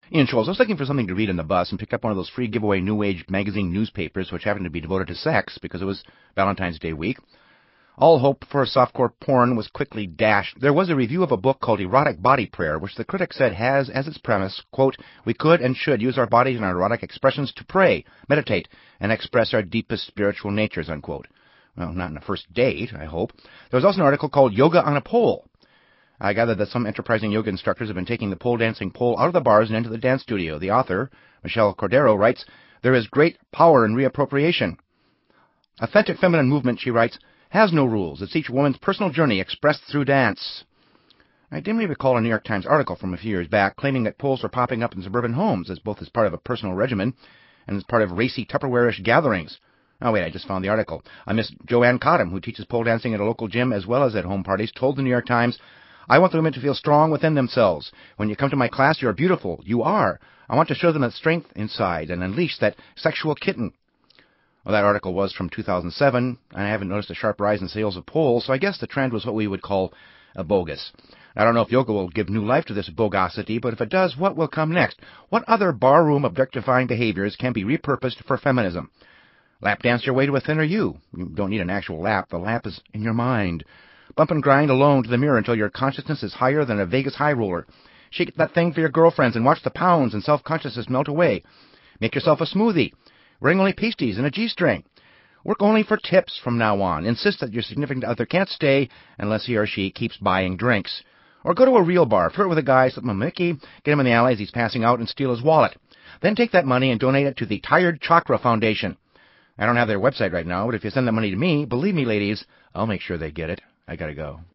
Ian Scholes, I was looking for something to read in the bus and picked up one of those free giveaway New Age magazine newspapers, which happened to be devoted to sex because it was Valentine's Day week. All hope for softcore porn was quickly dashed. There was a review of a book called Erotic Body Prayer, which the critic said has as its premise, quote, we could and should use our bodies and our erotic expressions to pray, meditate, and express our deepest spiritual natures, unquote. Well, not in a first date, I hope. There was also an article called Yoga on a Pole. I gather that some enterprising yoga instructors have been taking the pole dancing pole out of the bars and into the dance studio. The author, Michelle Cordero, writes, there is great power in reappropriation. Authentic feminine movement, she writes, has no rules. It's each woman's personal journey expressed through dance. I dimly recall a New York Times article from a few years back claiming that poles were popping up in suburban homes as both as part of a personal regimen and as part of racy Tupperware-ish gatherings. Oh, wait, I just found the article. Miss Joanne Cottam, who teaches pole dancing at a local gym as well as at home parties, told the New York Times, I want the women to feel strong within themselves. When you come to my class, you're beautiful. You are. I want to show them that strength inside and unleash that sexual kitten. Well, that article was from 2007, and I haven't noticed a sharp rise in sales of poles, so I guess the trend was what we would call a bogus. I don't know if yoga will give new life to this bogosity, but if it does, what will come next? What other barroom objectifying behaviors can be repurposed for feminism? Lap dance your way to a thinner you. You don't need an actual lap. The lap is in your mind. Bump and grind alone to the mirror until your consciousness is higher than a Vegas high roller. Shake that thing for your girlfriends and watch the pounds and self-consciousness melt away. Make yourself a smoothie. Bring only pasties and a G-string. Work only for tips from now on. Insist that your significant other can't stay unless he or she keeps buying drinks. Or go to a real bar, flirt with a guy, slip him a Mickey, get him in the alley as he's passing out, and steal his wallet. Then take that money and donate it to the Tired Chakra Foundation. I don't have their website right now, but if you send that money to me, believe me, ladies, I'll make sure they get it. I gotta go.